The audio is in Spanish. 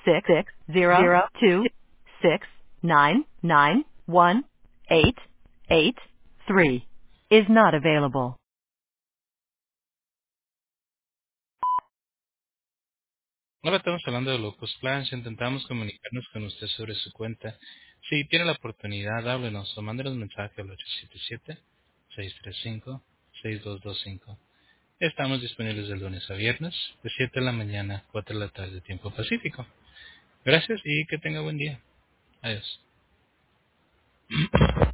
606-026-991-883 is not available. Ahora estamos hablando de Locus Plans. Intentamos comunicarnos con usted sobre su cuenta. Si tiene la oportunidad, háblenos o mándenos un mensaje al 877-635-6225. Estamos disponibles de lunes a viernes, de 7 de la mañana a 4 de la tarde, tiempo pacífico. Gracias y que tenga buen día. Adiós.